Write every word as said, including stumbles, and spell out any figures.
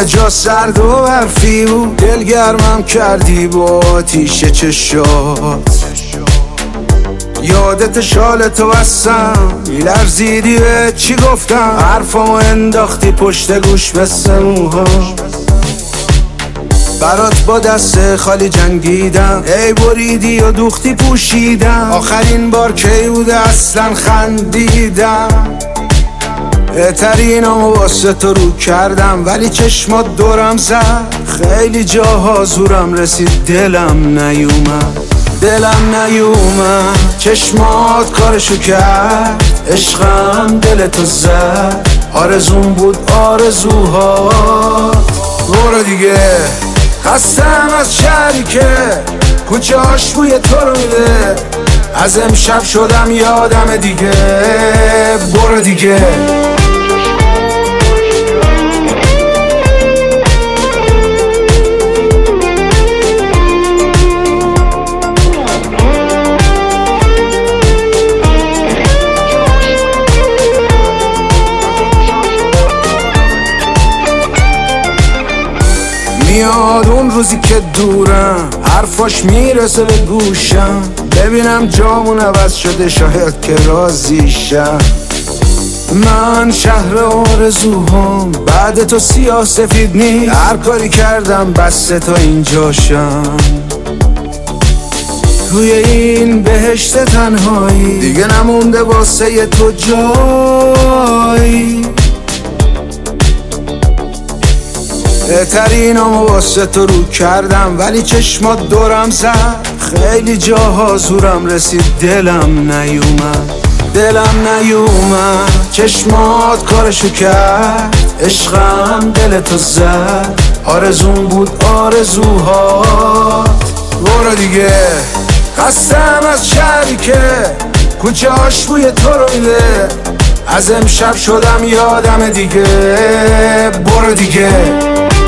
همه جا سرد و برفی و دلگرمم کردی با آتیش چشات. یادت شال تو بستم میلرزیدی به چی گفتم، حرفامو انداختی پشت گوش مثل موها. برات با دست خالی جنگیدم، ای بریدی و دوختی پوشیدم. آخرین بار کی بوده اصلا خندیدم؟ بهترینامو واسه تو رو کردم ولی چشمات دورم زد. خیلی جاها زورم رسید دلم نیومد، دلم نیومد. چشمات کارشو کرد، عشقم دلتو زد. آرزون بود آرزوها. برو دیگه، خستم از شهری که کوچه هاش بوی تو رو میده. از امشب شدم یادم دیگه. برو دیگه. میاد اون روزی که دورم، حرفاش میرسه به گوشم. ببینم جامون عوض شده، شاید که راضیشم. من شهر آرزوهام، بعد تو سیاه سفید نی. هر کاری کردم بس تا اینجاشم. توی این بهشت تنهایی دیگه نمونده واسه تو جایی. بهترینامو واسه تو رو کردم ولی چشمات دورم زد. خیلی جاها زورم رسید دلم نیومد، دلم نیومد. چشمات کارشو کرد، عشقم دلتو زد. آرزون بود آرزوها. برو دیگه، خستم از شهری که کوچه هاش بوی تو رو میده. از امشب شدم یادم دیگه. برو دیگه.